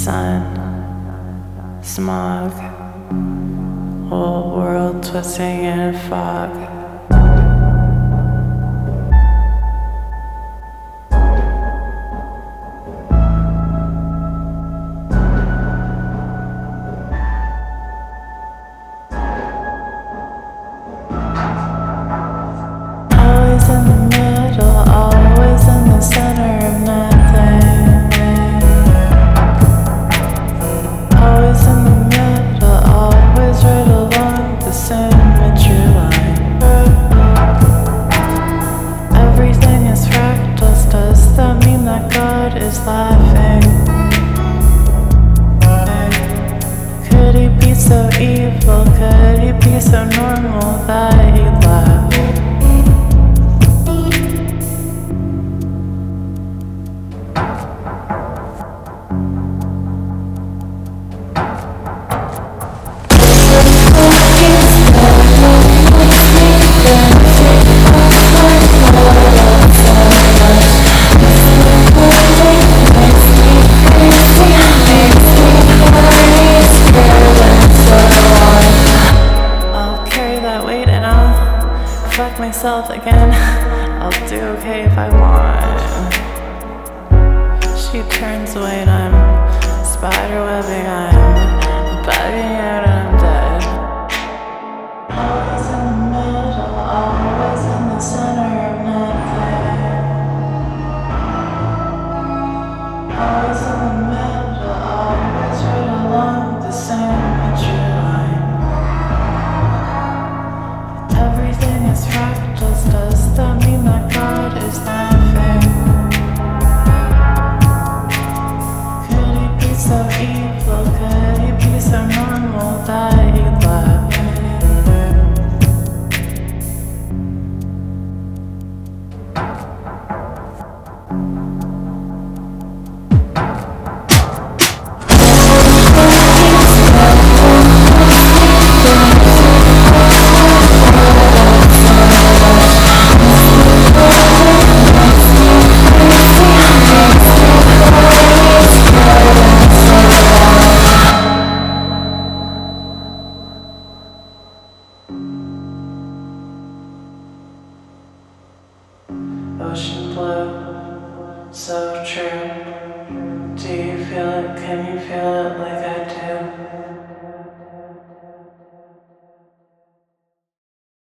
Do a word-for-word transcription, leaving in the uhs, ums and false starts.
sun, smog, whole world twisting in fog. Always in the middle, always in the center of nothing. Always in the middle, always right along the symmetry line. Everything is fractals, does that mean that God is laughing? Could he be so evil, could he be so normal that he laughed? Fuck myself again. I'll do okay if I want. She turns away and I'm spiderwebbing. I'm bugging out and I'm dead. Always in the middle, always in the center of nothing. Always in the middle, always right along the symmetry line. Everything is fractals, does that mean that God is that?